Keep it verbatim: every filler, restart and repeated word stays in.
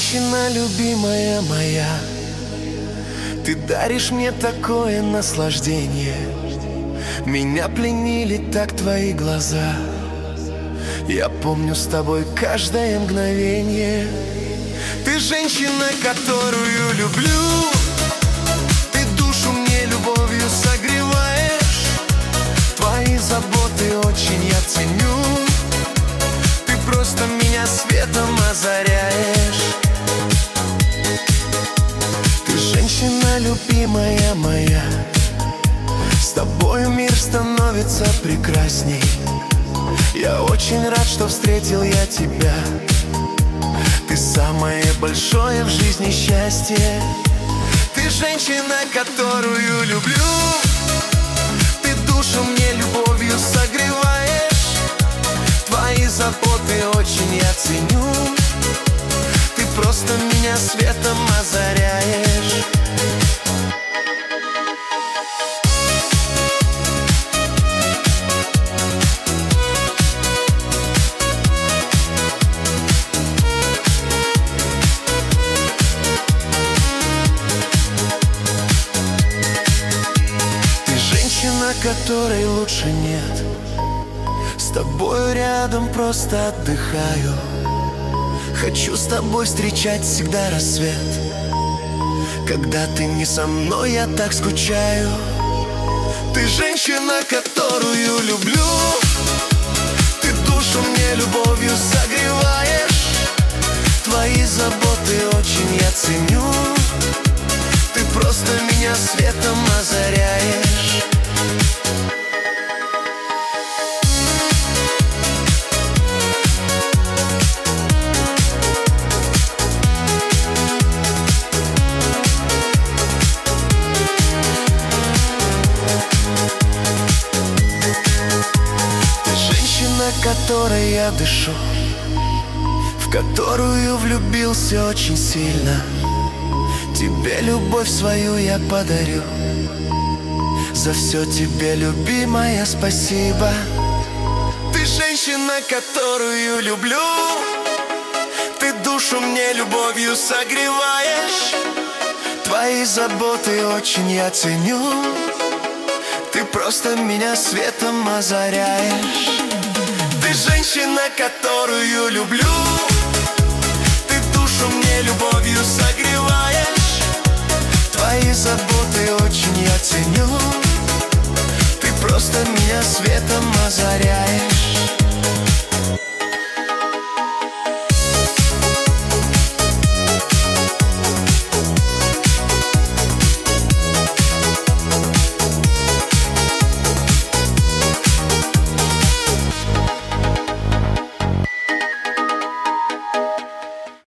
женщина, любимая моя, ты даришь мне такое наслаждение. Меня пленили так твои глаза. Я помню с тобой каждое мгновение. Ты женщина, которую люблю. Ты душу мне любовью согреваешь. Твои заботы очень я ценю. Ты просто меня светом озаряешь. Ты женщина, любимая моя, с тобою мир становится прекрасней. Я очень рад, что встретил я тебя. Ты самое большое в жизни счастье. Ты женщина, которую люблю. Ты душу мне любовью согреваешь. Твои заботы очень я ценю. Ты просто меня светом озаряешь. Которой лучше нет. С тобою рядом просто отдыхаю. Хочу с тобой встречать всегда рассвет. Когда ты не со мной, я так скучаю. Ты женщина, которую люблю. Ты душу мне любовью согреваешь. Твои заботы очень я ценю. Ты просто меня светом озаряешь. Которой я дышу, в которую влюбился очень сильно. Тебе любовь свою я подарю. За все тебе, любимая, спасибо. Ты женщина, которую люблю. Ты душу мне любовью согреваешь. Твои заботы очень я ценю. Ты просто меня светом озаряешь. Ты женщина, которую люблю. Ты душу мне любовью согреваешь. Твои заботы очень я ценю. Ты просто меня светом озаряешь.